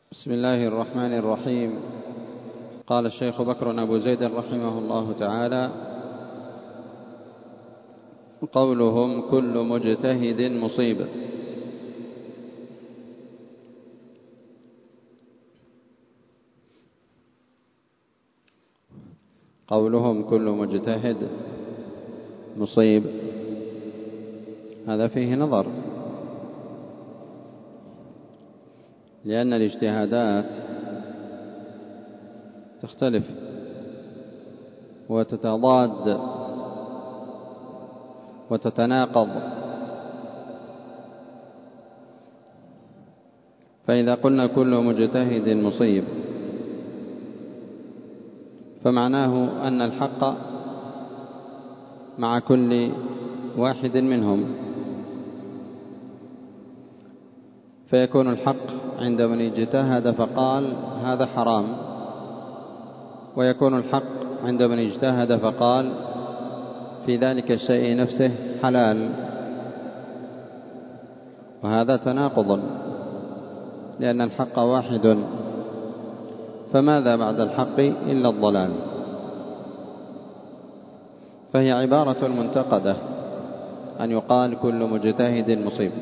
بسم الله الرحمن الرحيم. قال الشيخ بكر أبو زيد رحمه الله تعالى: قولهم كل مجتهد مصيب. قولهم كل مجتهد مصيب هذا فيه نظر، لأن الاجتهادات تختلف وتتضاد وتتناقض، فإذا قلنا كل مجتهد مصيب فمعناه أن الحق مع كل واحد منهم، فيكون الحق عند من اجتهد فقال هذا حرام، ويكون الحق عند من اجتهد فقال في ذلك الشيء نفسه حلال، وهذا تناقض لأن الحق واحد، فماذا بعد الحق إلا الضلال؟ فهي عبارة منتقدة أن يقال كل مجتهد مصيب،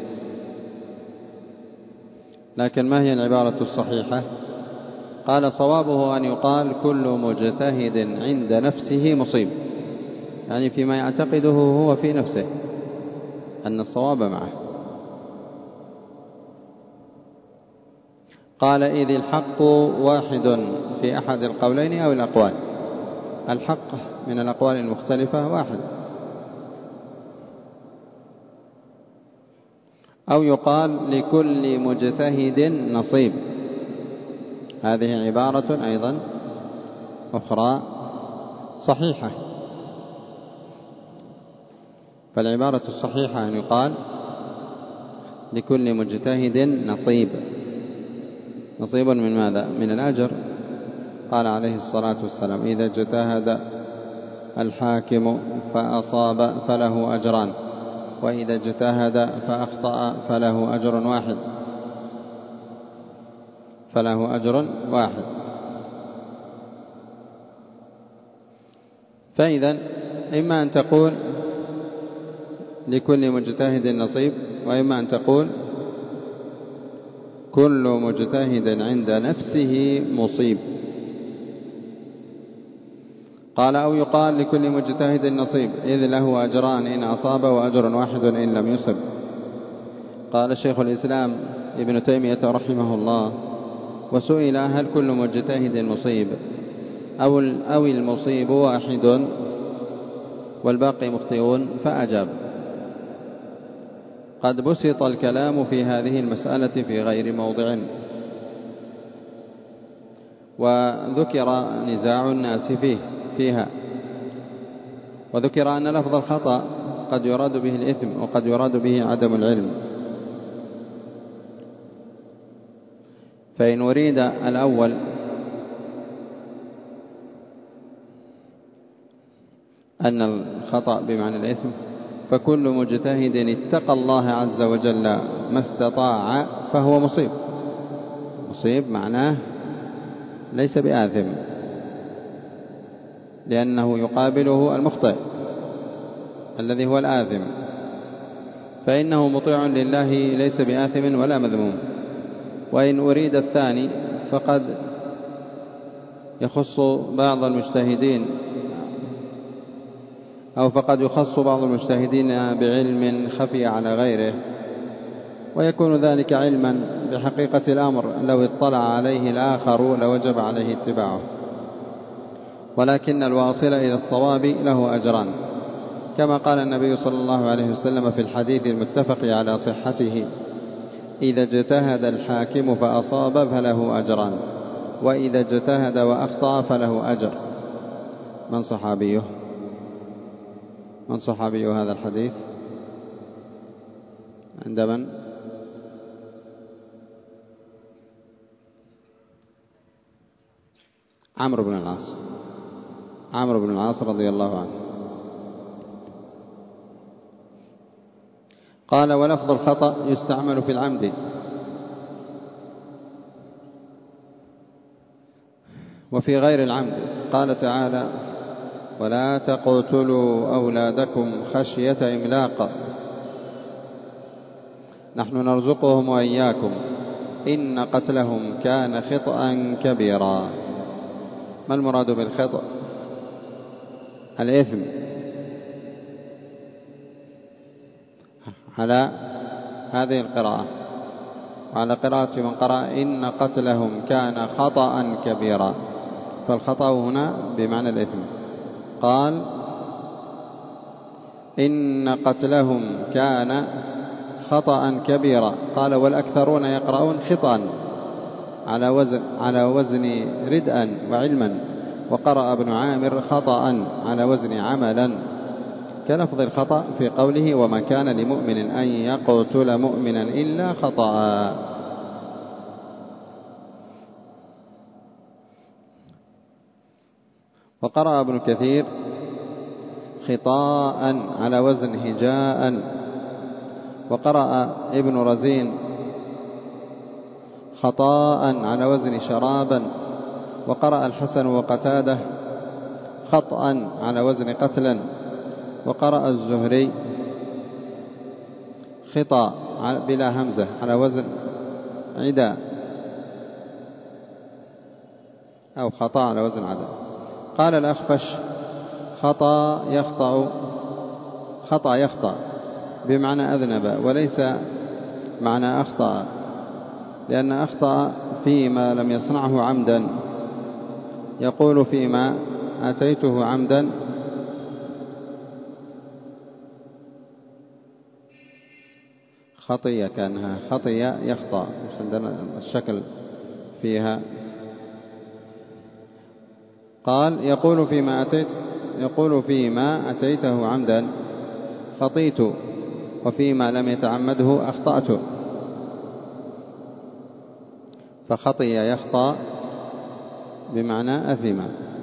لكن ما هي العبارة الصحيحة؟ قال: صوابه أن يقال كل مجتهد عند نفسه مصيب، يعني فيما يعتقده هو في نفسه أن الصواب معه. قال: إذ الحق واحد في أحد القولين أو الأقوال. الحق من الأقوال المختلفة واحد. أو يقال لكل مجتهد نصيب، هذه عبارة أيضا أخرى صحيحة. فالعبارة الصحيحة أن يقال لكل مجتهد نصيب. نصيب من ماذا؟ من الأجر. قال عليه الصلاة والسلام: إذا اجتهد الحاكم فأصاب فله أجران، وإذا اجتهد فأخطأ فله أجر واحد. فله أجر واحد. فإذا إما أن تقول لكل مجتهد نصيب، وإما أن تقول كل مجتهد عند نفسه مصيب. قال: أو يقال لكل مجتهد نصيب إذ له أجران إن أصاب وأجر واحد إن لم يصب. قال شيخ الإسلام ابن تيمية رحمه الله: وسئل هل كل مجتهد مصيب أو المصيب واحد والباقي مخطئون؟ فأجاب: قد بسط الكلام في هذه المسألة في غير موضع، وذكر نزاع الناس فيها، وذكر أن لفظ الخطأ قد يراد به الإثم وقد يراد به عدم العلم. فإن أريد الأول أن الخطأ بمعنى الإثم فكل مجتهد اتقى الله عز وجل ما استطاع فهو مصيب. مصيب معناه ليس بآثم، لأنه يقابله المخطئ الذي هو الآثم، فإنه مطيع لله ليس بآثم ولا مذموم. وإن أريد الثاني فقد يخص بعض المجتهدين أو فقد يخص بعض المجتهدين بعلم خفي على غيره، ويكون ذلك علما بحقيقة الأمر لو اطلع عليه الآخر لوجب عليه اتباعه، ولكن الواصل إلى الصواب له أجران، كما قال النبي صلى الله عليه وسلم في الحديث المتفق على صحته: إذا اجتهد الحاكم فأصاب فله أجران، وإذا اجتهد وأخطأ فله أجر. من صحابيه؟ من صحابي هذا الحديث؟ عند من؟ عمرو بن العاص. عمرو بن العاص رضي الله عنه. قال: ولفظ الخطأ يستعمل في العمد، وفي غير العمد قال تعالى: ولا تقتلوا أولادكم خشية إملاق نحن نرزقهم وإياكم إن قتلهم كان خطأ كبيرا. ما المراد بالخطأ؟ الإثم، على هذه القراءة، وعلى قراءة من قرأ إن قتلهم كان خطأ كبيرا، فالخطأ هنا بمعنى الإثم. قال: إن قتلهم كان خطأ كبيرا. قال: والأكثرون يقرؤون خطأ على وزن ردءا وعلما، وقرأ ابن عامر خطأ على وزن عملا، كلفظ الخطأ في قوله: وما كان لمؤمن أن يقتل مؤمنا إلا خطأ. وقرأ ابن كثير خطاء على وزن هجاء، وقرأ ابن رزين خطاء على وزن شرابا، وقرأ الحسن وقتاده خطأ على وزن قتلا، وقرأ الزهري خطأ بلا همزة على وزن عدا، أو خطأ على وزن عدا. قال الأخفش: خطأ يخطأ بمعنى أذنب، وليس معنى أخطأ، لأن أخطأ فيما لم يصنعه عمدا، يقول فيما أتيته عمدا خطية، كأنها خطية يخطأ، عندنا الشكل فيها. قال: يقول فيما أتيته عمدا خطيت، وفيما لم يتعمده أخطأت. فخطي يخطأ بمعنى أثم،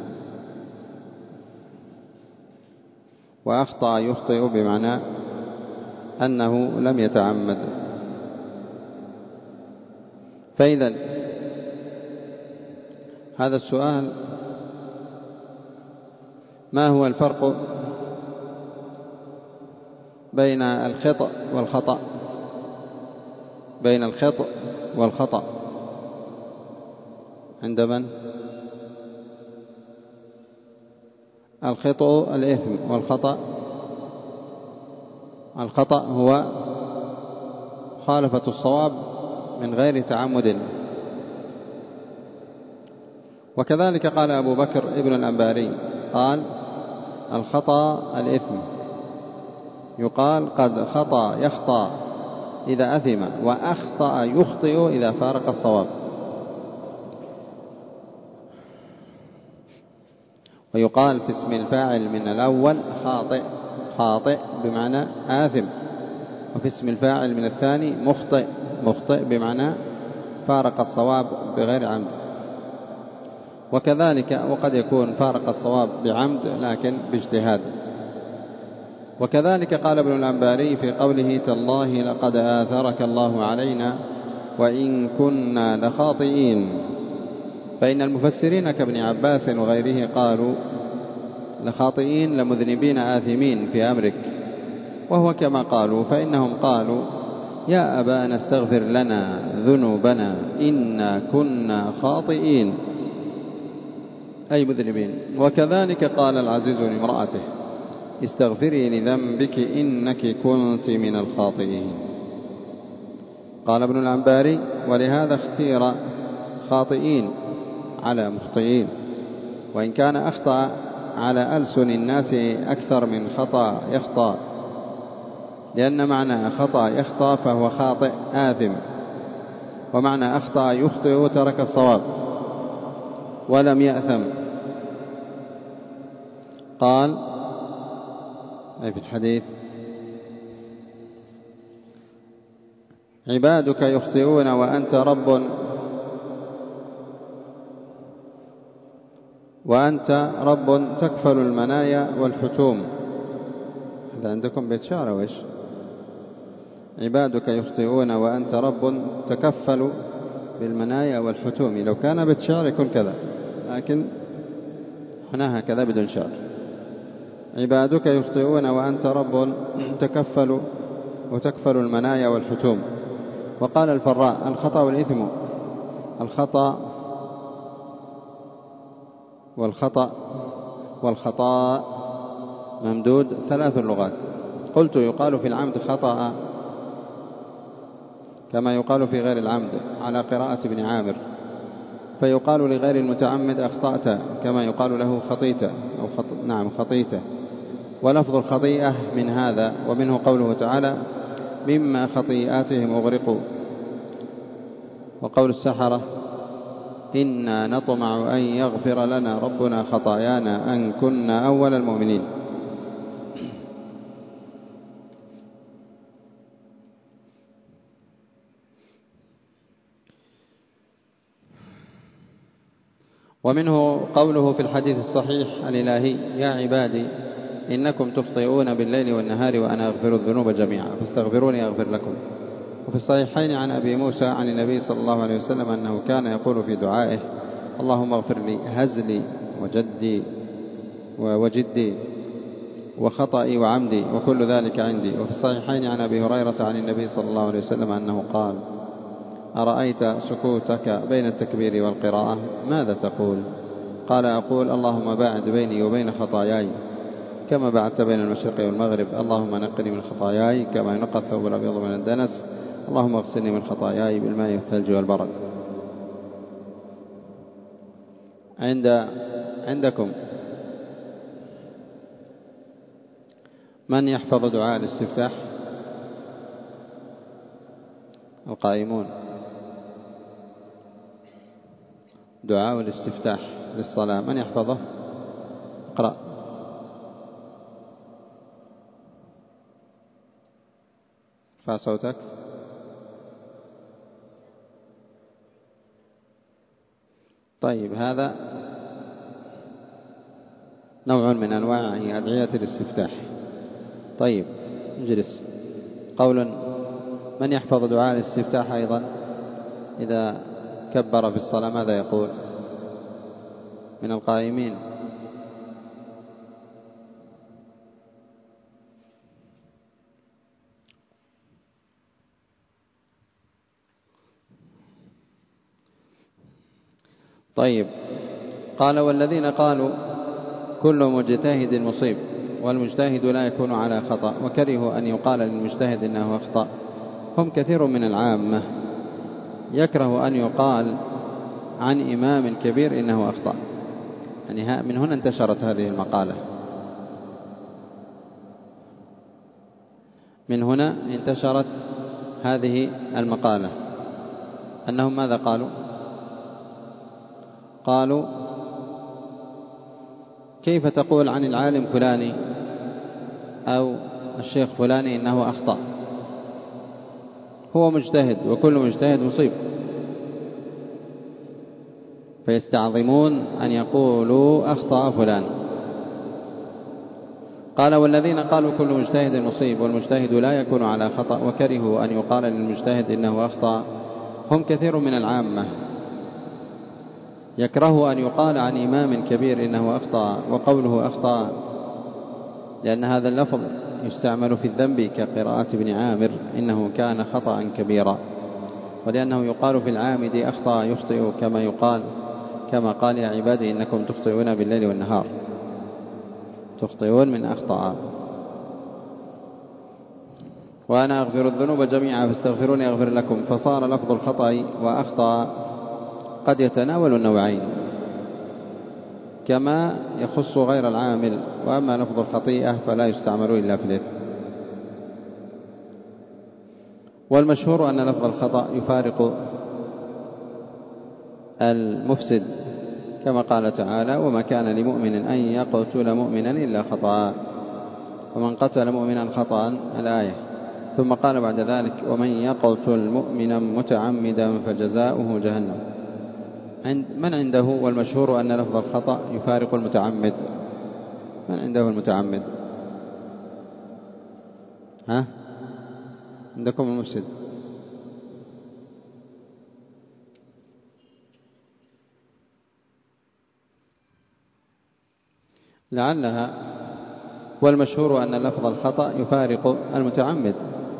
وأخطأ يخطئ بمعنى أنه لم يتعمد. فإذا هذا السؤال: ما هو الفرق بين الخطأ والخطأ؟ بين الخطأ والخطأ عند من؟ الخطأ الإثم، والخطأ الخطأ هو مخالفة الصواب من غير تعمد. وكذلك قال أبو بكر ابن الأنباري، قال: الخطأ الإثم، يقال قد خطأ يخطأ إذا أثم، وأخطأ يخطئ إذا فارق الصواب. ويقال في اسم الفاعل من الأول خاطئ بمعنى آثم، وفي اسم الفاعل من الثاني مخطئ بمعنى فارق الصواب بغير عمد. وكذلك وقد يكون فارق الصواب بعمد لكن باجتهاد. وكذلك قال ابن الأنباري في قوله: تالله لقد آثرك الله علينا وإن كنا لخاطئين. فإن المفسرين كابن عباس وغيره قالوا: لخاطئين لمذنبين آثمين في أمرك، وهو كما قالوا، فإنهم قالوا: يا أبانا استغفر لنا ذنوبنا إنا كنا خاطئين، أي مذنبين. وكذلك قال العزيز لامرأته: استغفري لذنبك إنك كنت من الخاطئين. قال ابن العنباري: ولهذا اختير خاطئين على مخطئين، وإن كان أخطأ على ألسن الناس أكثر من خطأ يخطأ، لأن معنى خطأ يخطأ فهو خاطئ آثم، ومعنى أخطأ يخطئ ترك الصواب ولم يأثم. قال أي في الحديث: عبادك يخطئون وأنت رب تكفل المنايا والحتوم. هذا عندكم بيت شعر وإيش؟ عبادك يخطئون وأنت رب تكفل بالمنايا والحتوم. لو كان بيت شعر يكون كذا: لكن هنا هكذا بدون شعر. عبادك يخطئون وأنت رب تكفل وتكفل المنايا والحتوم. وقال الفراء الخطأ والإثم، الخطأ والخطاء ممدود 3 لغات. قلت يقال في العمد خطأ كما يقال في غير العمد على قراءة ابن عامر، فيقال لغير المتعمد أخطأت كما يقال له خطيت أو خطيت. ولفظ الخطيئة من هذا، ومنه قوله تعالى مما خطيئاتهم أغرقوا. وقول السحرة إنا نطمع أن يغفر لنا ربنا خطايانا أن كنا أول المؤمنين. ومنه قوله في الحديث الصحيح الإلهي يا عبادي إنكم تخطئون بالليل والنهار وأنا أغفر الذنوب جميعا فاستغفروني أغفر لكم. وفي الصحيحين عن أبي موسى عن النبي صلى الله عليه وسلم أنه كان يقول في دعائه اللهم اغفر لي هزلي وجدي وجدي وخطئي وعمدي وكل ذلك عندي. وفي الصحيحين عن أبي هريرة عن النبي صلى الله عليه وسلم أنه قال أرأيت سكوتك بين التكبير والقراءة ماذا تقول؟ قال أقول اللهم باعد بيني وبين خطاياي كما بعدت بين المشرق والمغرب، اللهم نقني من خطاياي كما ينقى الثوب الأبيض من الدنس، اللهم اغسلني من خطاياي بالماء والثلج والبرد. عندكم من يحفظ دعاء الاستفتاح؟ القائمون. دعاء الاستفتاح للصلاة من يحفظه؟ اقرأ. ارفع صوتك. طيب هذا نوع من أنواع أدعية الاستفتاح. طيب اجلس. قول من يحفظ دعاء الاستفتاح أيضا إذا كبر في الصلاة ماذا يقول؟ من القائمين. طيب قال والذين قالوا كل مجتهد مصيب والمجتهد لا يكون على خطأ وكرهوا أن يقال للمجتهد إنه أخطأ هم كثير من العامة يكره أن يقال عن إمام كبير إنه أخطأ. يعني من هنا انتشرت هذه المقالة، من هنا انتشرت هذه المقالة. أنهم ماذا قالوا؟ قالوا كيف تقول عن العالم فلاني أو الشيخ فلاني إنه أخطأ؟ هو مجتهد وكل مجتهد مصيب. فيستعظمون أن يقولوا أخطأ فلان. قال والذين قالوا كل مجتهد مصيب والمجتهد لا يكون على خطأ وكرهوا أن يقال للمجتهد إنه أخطأ هم كثير من العامة يكره أن يقال عن إمام كبير إنه أخطأ. وقوله أخطأ لأن هذا اللفظ يستعمل في الذنب كقراءة ابن عامر إنه كان خطأ كبيرا، ولأنه يقال في العامد أخطأ يخطئ كما قال يا عبادي إنكم تخطئون بالليل والنهار، تخطئون من أخطأ. وأنا أغفر الذنوب جميعا فاستغفروني أغفر لكم. فصار لفظ الخطأ وأخطأ قد يتناول النوعين كما يخص غير العامل، وأما لفظ الخطيئة فلا يستعمل إلا في الإثم. والمشهور أن لفظ الخطأ يفارق المفسد كما قال تعالى وما كان لمؤمن أن يقتل مؤمنا إلا خطأ ومن قتل مؤمنا خطأ الآية. ثم قال بعد ذلك ومن يقتل مؤمنا متعمدا فجزاؤه جهنم. من عنده والمشهور أن لفظ الخطأ يفارق المتعمد؟ من عنده المتعمد؟ عندكم المفسد. لعلها، والمشهور أن لفظ الخطأ يفارق المتعمد،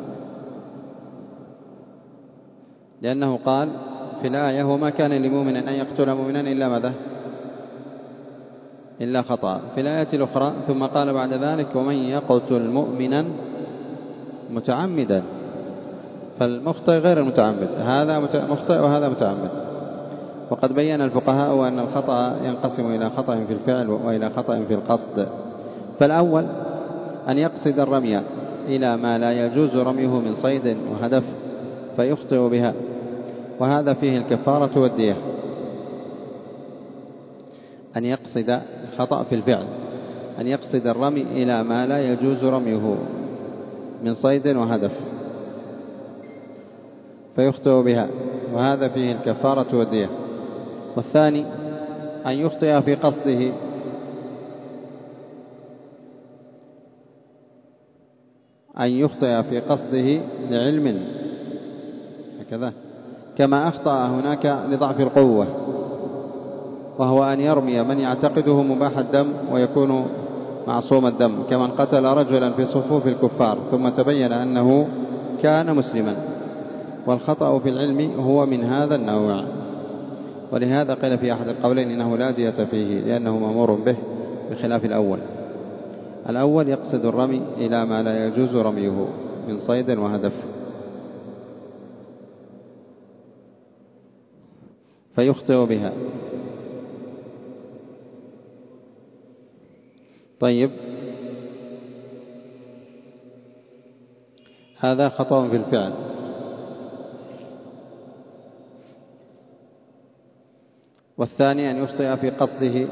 لأنه قال في الآية: وما كان لمؤمن أن يقتل مؤمنا إلا ماذا؟ إلا خطأ. في الآية الأخرى ثم قال بعد ذلك: ومن يقتل مؤمنا متعمدا. فالمخطئ غير المتعمد، هذا مخطئ وهذا متعمد. وقد بين الفقهاء أن الخطأ ينقسم إلى خطأ في الفعل وإلى خطأ في القصد. فالأول أن يقصد الرمي إلى ما لا يجوز رميه من صيد وهدف فيخطئ بها، وهذا فيه الكفارة والدية. أن يقصد خطأ في الفعل، أن يقصد الرمي إلى ما لا يجوز رميه من صيد وهدف فيخطئ بها، وهذا فيه الكفارة والدية. والثاني أن يخطئ في قصده، أن يخطئ في قصده لعلم هكذا، كما أخطأ هناك لضعف القوة، وهو أن يرمي من يعتقده مباح الدم ويكون معصوم الدم، كمن قتل رجلا في صفوف الكفار ثم تبين أنه كان مسلما. والخطأ في العلم هو من هذا النوع، ولهذا قيل في أحد القولين إنه لا دية فيه لأنه مأمور به، بخلاف الأول يقصد الرمي إلى ما لا يجوز رميه من صيد وهدف فيخطئ بها. طيب، هذا خطأ في الفعل. والثاني أن يخطئ في قصده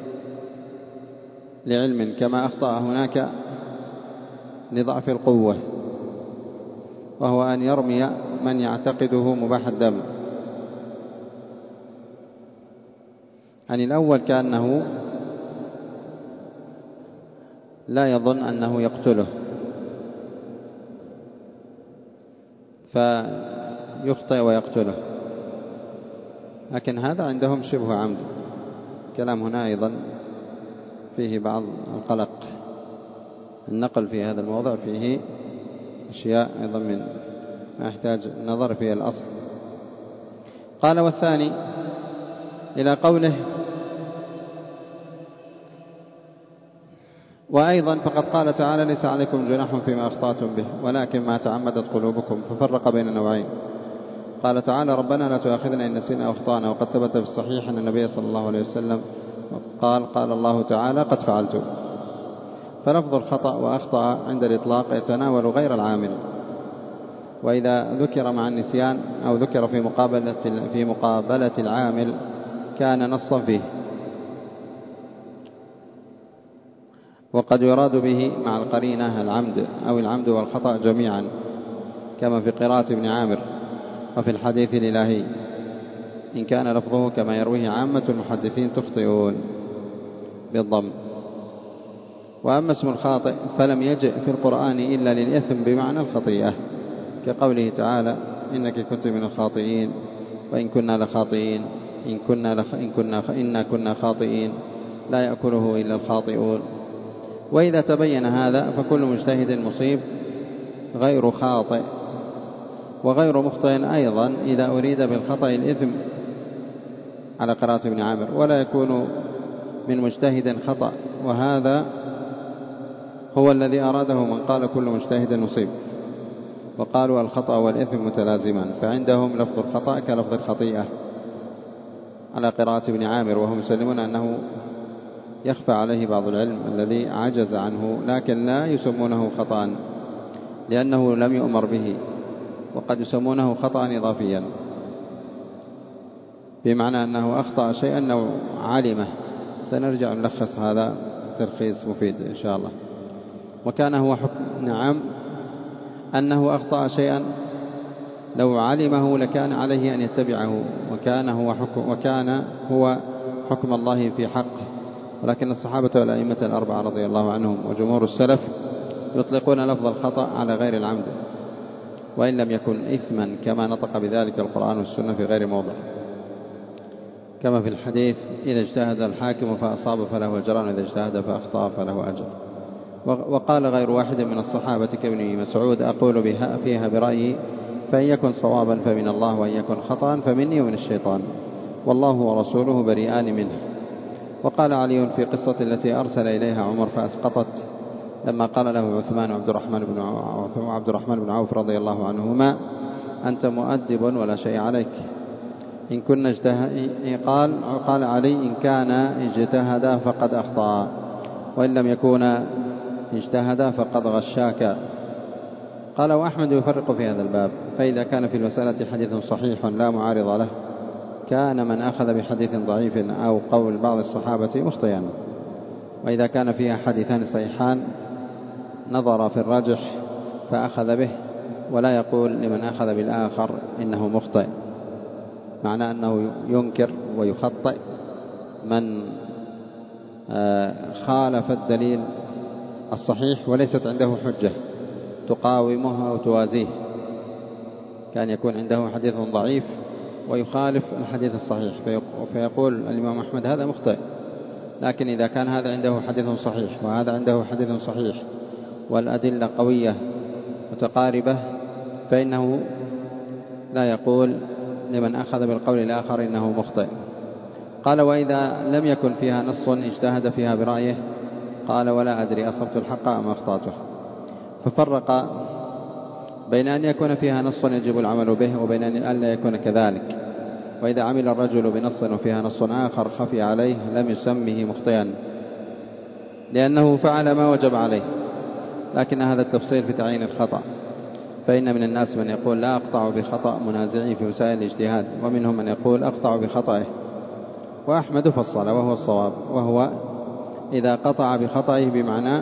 لعلم، كما أخطأ هناك لضعف القوة، وهو أن يرمي من يعتقده مباح الدم. عن الأول كأنه لا يظن أنه يقتله فيخطئ ويقتله، لكن هذا عندهم شبه عمد. كلام هنا أيضا فيه بعض القلق، النقل في هذا الموضع فيه أشياء أيضا من ما يحتاج النظر في الأصل. قال: والثاني إلى قوله: وأيضا فقد قال تعالى: ليس عليكم جناح فيما أخطأتم به ولكن ما تعمدت قلوبكم، ففرق بين نوعين. قال تعالى: ربنا لا تؤاخذنا إن نسينا أو أخطأنا. وقد ثبت في الصحيح أن النبي صلى الله عليه وسلم قال الله تعالى: قد فعلت. فلفظ الخطأ وأخطأ عند الإطلاق يتناول غير العامل، وإذا ذكر مع النسيان أو ذكر في مقابلة العامل كان نصا فيه. وقد يراد به مع القرينة العمد أو العمد والخطأ جميعا، كما في قراءة ابن عامر وفي الحديث الإلهي: إن كان لفظه كما يرويه عامة المحدثين تخطئون بالضم. وأما اسم الخاطئ فلم يجئ في القرآن إلا للإثم بمعنى الخطيئة، كقوله تعالى: إنك كنت من الخاطئين وإن كنا لخاطئين إنا كنا خاطئين لا يأكله إلا الخاطئون. وإذا تبين هذا فكل مجتهد مصيب غير خاطئ، وغير مخطئ أيضا إذا أريد بالخطأ الإثم على قراءة ابن عامر، ولا يكون من مجتهد خطأ، وهذا هو الذي أراده من قال كل مجتهد مصيب، وقالوا الخطأ والإثم متلازمان، فعندهم لفظ الخطأ كلفظ الخطيئة على قراءة ابن عامر، وهم يسلمون أنه يخفى عليه بعض العلم الذي عجز عنه، لكن لا يسمونه خطأ لأنه لم يؤمر به، وقد يسمونه خطأ إضافيا، بمعنى أنه أخطأ شيئا لو علمه. سنرجع نلخص هذا تلخيص مفيد إن شاء الله. وكان هو حكم، نعم، أنه أخطأ شيئا لو علمه لكان عليه أن يتبعه، وكان هو حكم الله في حقه. ولكن الصحابة والأئمة الأربعة رضي الله عنهم وجمهور السلف يطلقون لفظ الخطأ على غير العمد، وإن لم يكن إثما، كما نطق بذلك القرآن والسنة في غير موضع. كما في الحديث: إذا اجتهد الحاكم فأصاب فله أجران، وإذا اجتهد فأخطأ فله أجر. وقال غير واحد من الصحابة كابن مسعود: أقول فيها برأيي، فإن يكن صوابا فمن الله، وإن يكن خطأ فمني ومن الشيطان، والله ورسوله بريئان منه. وقال علي في قصة التي أرسل إليها عمر فأسقطت، لما قال له عثمان وعبد الرحمن بن عوف رضي الله عنهما: أنت مؤدب ولا شيء عليك، إن كنا قال علي: إن كان اجتهدا فقد أخطأ، وإن لم يكونا اجتهدا فقد غشاك. قال: وأحمد يفرق في هذا الباب، فإذا كان في المسألة حديث صحيح لا معارض له كان من أخذ بحديث ضعيف أو قول بعض الصحابة مخطئا، وإذا كان فيها حديثان صحيحان نظر في الراجح فأخذ به، ولا يقول لمن أخذ بالآخر إنه مخطئ، معنى أنه ينكر ويخطئ من خالف الدليل الصحيح وليست عنده حجة تقاومه أو توازيه، كان يكون عنده حديث ضعيف ويخالف الحديث الصحيح فيقول الإمام أحمد: هذا مخطئ. لكن إذا كان هذا عنده حديث صحيح وهذا عنده حديث صحيح والأدلة قوية متقاربة، فإنه لا يقول لمن أخذ بالقول الآخر إنه مخطئ. قال: وإذا لم يكن فيها نص اجتهد فيها برأيه، قال: ولا أدري أصبت الحق أم أخطأته. ففرق بين أن يكون فيها نص يجب العمل به وبين أن لا يكون كذلك. وإذا عمل الرجل بنص وفيها نص آخر خفي عليه لم يسمه مخطئا، لأنه فعل ما وجب عليه. لكن هذا التفصيل في تعيين الخطأ، فإن من الناس من يقول: لا أقطع بخطأ منازعي في وسائل الاجتهاد، ومنهم من يقول: أقطع بخطأه. وأحمد فصل وهو الصواب، وهو إذا قطع بخطأه بمعنى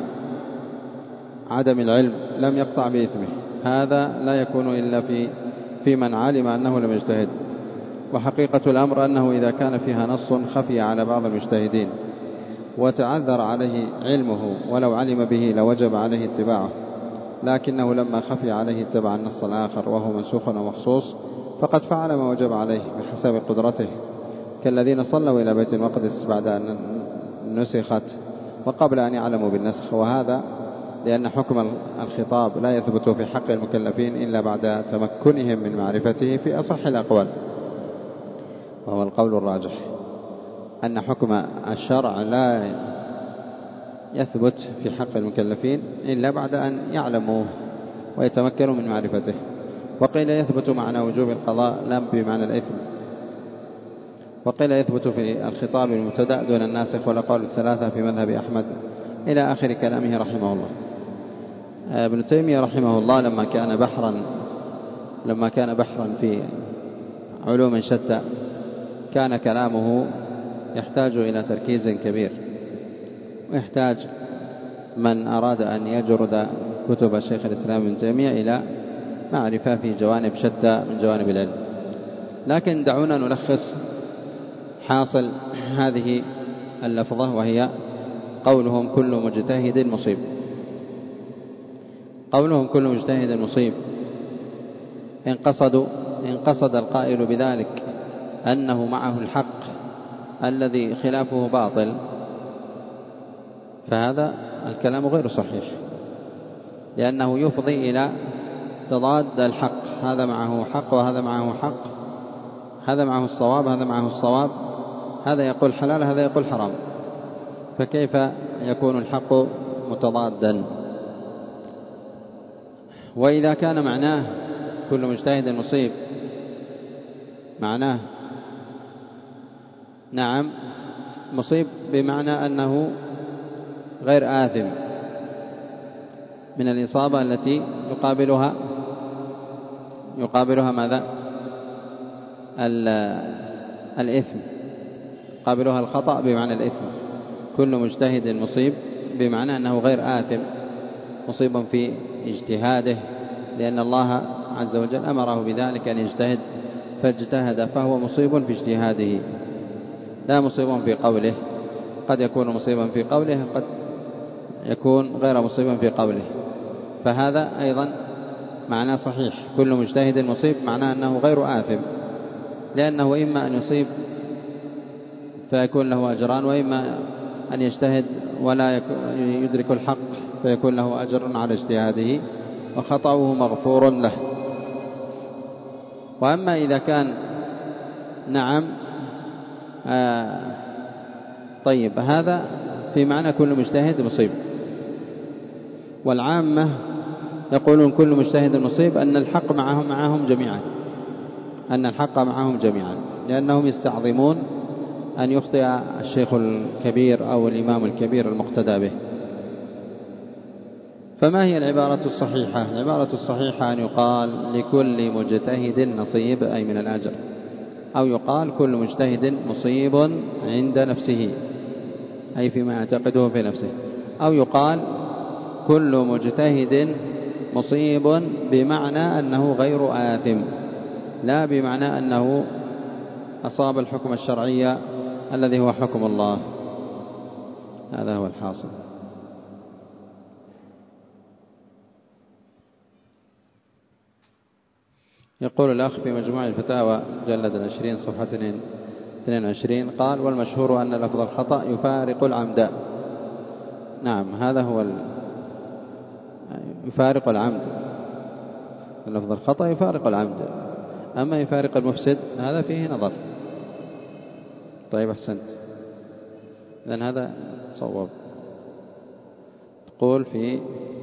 عدم العلم لم يقطع بإثمه، هذا لا يكون إلا في من علم أنه لم يجتهد. وحقيقة الأمر أنه إذا كان فيها نص خفي على بعض المجتهدين وتعذر عليه علمه ولو علم به لوجب عليه اتباعه، لكنه لما خفي عليه اتبع النص الآخر وهو منسوخ ومخصوص فقد فعل ما وجب عليه بحسب قدرته، كالذين صلوا إلى بيت المقدس بعد أن نسخت وقبل أن يعلموا بالنسخ. وهذا لأن حكم الخطاب لا يثبت في حق المكلفين إلا بعد تمكنهم من معرفته في أصح الأقوال، وهو القول الراجح أن حكم الشرع لا يثبت في حق المكلفين إلا بعد أن يعلموه ويتمكنوا من معرفته. وقيل يثبت معنى وجوب القضاء لا بمعنى الإثم، وقيل يثبت في الخطاب المبتدأ دون الناسخ، والأقوال الثلاثة في مذهب أحمد إلى آخر كلامه رحمه الله. ابن تيمية رحمه الله لما كان بحرا في علوم شتى كان كلامه يحتاج إلى تركيز كبير، ويحتاج من أراد أن يجرد كتب الشيخ الإسلام ابن تيمية إلى معرفة في جوانب شتى من جوانب العلم. لكن دعونا نلخص حاصل هذه اللفظة، وهي قولهم: كل مجتهد مصيب. قولهم كل مجتهد مصيب إن قصد القائل بذلك أنه معه الحق الذي خلافه باطل، فهذا الكلام غير صحيح، لأنه يفضي إلى تضاد الحق، هذا معه حق وهذا معه حق، هذا معه الصواب هذا معه الصواب، هذا يقول حلال هذا يقول حرام، فكيف يكون الحق متضادا؟ وإذا كان معناه كل مجتهد مصيب، معناه نعم مصيب بمعنى أنه غير آثم من الإصابة التي يقابلها ماذا؟ الإثم، يقابلها الخطأ بمعنى الإثم. كل مجتهد مصيب بمعنى أنه غير آثم، مصيب في اجتهاده، لأن الله عز وجل أمره بذلك أن يجتهد فاجتهد، فهو مصيب في اجتهاده لا مصيب في قوله. قد يكون مصيبا في قوله، قد يكون غير مصيبا في قوله، فهذا أيضا معنى صحيح. كل مجتهد مصيب معناه أنه غير آثم، لأنه إما أن يصيب فيكون له أجران، وإما أن يجتهد ولا يدرك الحق فيكون له أجر على اجتهاده وخطأه مغفور له. وأما إذا كان نعم طيب، هذا في معنى كل مجتهد مصيب. والعامة يقولون كل مجتهد مصيب أن الحق معهم جميعا، أن الحق معهم جميعا، لأنهم يستعظمون أن يخطئ الشيخ الكبير أو الإمام الكبير المقتدى به. فما هي العبارة الصحيحة؟ العبارة الصحيحة أن يقال لكل مجتهد نصيب، أي من الأجر، أو يقال كل مجتهد مصيب عند نفسه، أي فيما يعتقده في نفسه، أو يقال كل مجتهد مصيب بمعنى أنه غير آثم، لا بمعنى أنه أصاب الحكم الشرعي الذي هو حكم الله. هذا هو الحاصل. يقول الأخ في مجموع الفتاوى جلد 20 صفحة 22 قال: والمشهور أن لفظ الخطأ يفارق العمد. نعم، هذا هو يفارق العمد، لفظ الخطأ يفارق العمد، أما يفارق المفسد هذا فيه نظر. طيب، أحسنت، إذن هذا صواب. تقول في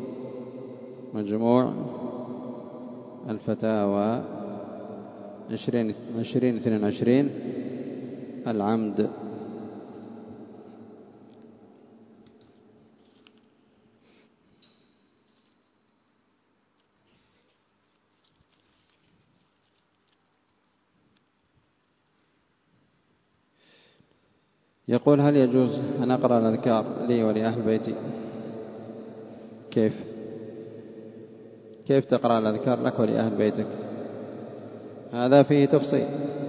مجموع الفتاوى 2022 العمد. يقول: هل يجوز أن أقرأ الأذكار لي ولأهل بيتي؟ كيف تقرأ الأذكار لك ولأهل بيتك؟ هذا فيه تفصيل.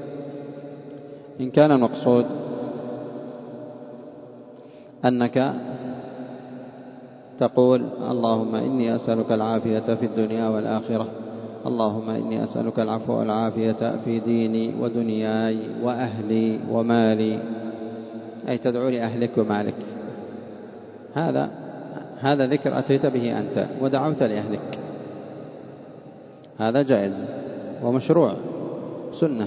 إن كان المقصود أنك تقول: اللهم إني أسألك العافية في الدنيا والآخرة، اللهم إني أسألك العفو والعافية في ديني ودنياي وأهلي ومالي، أي تدعو لأهلك ومالك، هذا ذكر أتيت به أنت ودعوت لأهلك، هذا جائز ومشروع سنة.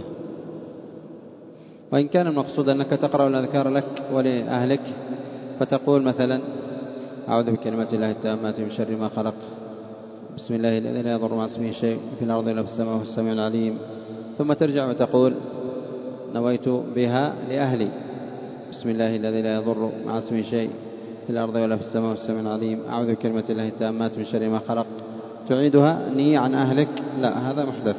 وإن كان المقصود أنك تقرأ الأذكار لك ولأهلك فتقول مثلا: أعوذ بكلمات الله التامات من شر ما خلق، بسم الله الذي لا يضر مع اسمه شيء في الأرض ولا في السماء وهو السميع العليم، ثم ترجع وتقول: نويت بها لأهلي، بسم الله الذي لا يضر مع اسمه شيء في الأرض ولا في السماء وهو السميع العليم، أعوذ بكلمات الله التامات من شر ما خلق، تعيدها نية عن أهلك. لا، هذا محدث،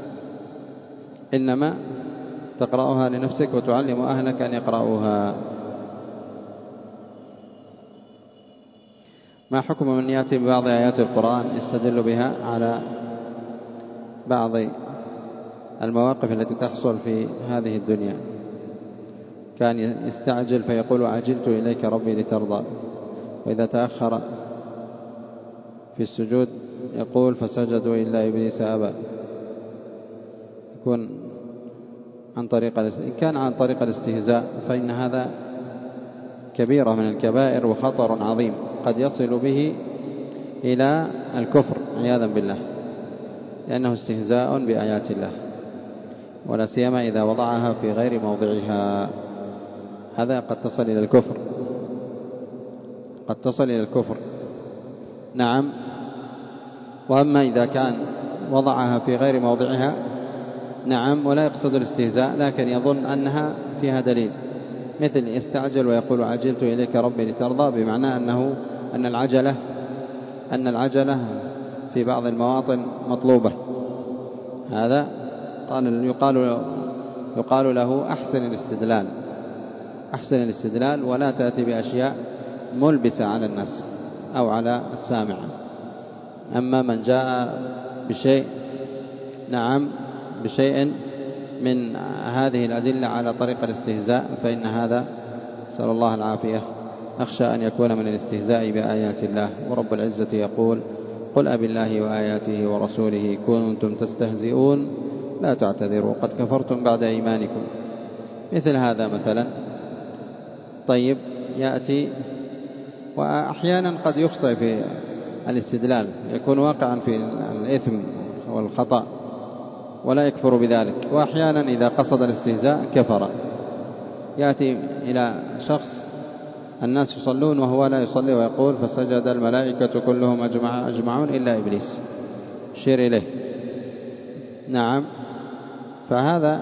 إنما تقرأها لنفسك وتعلم أهلك أن يقرأوها. ما حكم من يأتي ببعض آيات القرآن يستدل بها على بعض المواقف التي تحصل في هذه الدنيا؟ كان يستعجل فيقول: عجلت إليك ربي لترضى، وإذا تأخر في السجود يقول: فسجدوا إلا إبليس أبى. يكون عن طريق إن كان عن طريق الاستهزاء فإن هذا كبيرة من الكبائر وخطر عظيم قد يصل به إلى الكفر عياذا بالله، لأنه استهزاء بآيات الله، ولا سيما إذا وضعها في غير موضعها، هذا قد تصل إلى الكفر، قد تصل إلى الكفر. نعم. وأما إذا كان وضعها في غير موضعها، نعم، ولا يقصد الاستهزاء لكن يظن أنها فيها دليل، مثل يستعجل ويقول: عجلت إليك ربي لترضى، بمعنى أن العجلة في بعض المواطن مطلوبة، هذا يقال له أحسن الاستدلال ولا تأتي بأشياء ملبسة على الناس أو على السامع. أما من جاء بشيء من هذه الأدلة على طريق الاستهزاء فإن هذا، نسأل الله العافية، أخشى أن يكون من الاستهزاء بآيات الله. ورب العزة يقول: قل أبالله وآياته ورسوله كنتم تستهزئون لا تعتذروا قد كفرتم بعد إيمانكم. مثل هذا مثلا طيب يأتي، وأحيانا قد يخطئ في الاستدلال، يكون واقعا في الإثم والخطأ ولا يكفر بذلك، وأحيانا إذا قصد الاستهزاء كفر. يأتي إلى شخص الناس يصلون وهو لا يصلي ويقول فسجد الملائكة كلهم أجمعون إلا إبليس، شير إليه. نعم، فهذا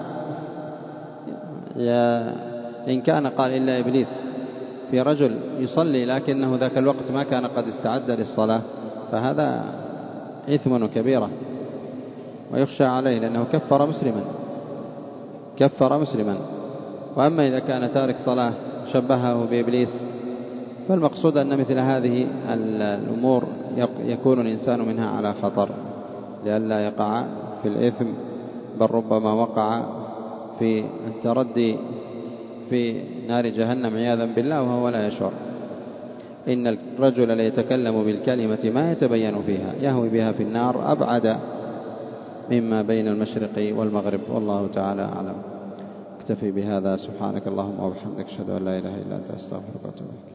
إن كان قال إلا إبليس في رجل يصلي لكنه ذاك الوقت ما كان قد استعد للصلاة، فهذا إثم كبيرة ويخشى عليه، لأنه كفر مسلما. وأما إذا كان تارك صلاة شبهه بإبليس، فالمقصود أن مثل هذه الأمور يكون الإنسان منها على خطر لئلا يقع في الإثم، بل ربما وقع في التردي في نار جهنم عياذا بالله وهو لا يشعر. إن الرجل ليتكلم بالكلمة ما يتبين فيها يهوي بها في النار أبعد مما بين المشرق والمغرب، والله تعالى أعلم. اكتفي بهذا، سبحانك اللهم وبحمدك، أشهد أن لا إله إلا أنت، أستغفرك وأتوب إليك.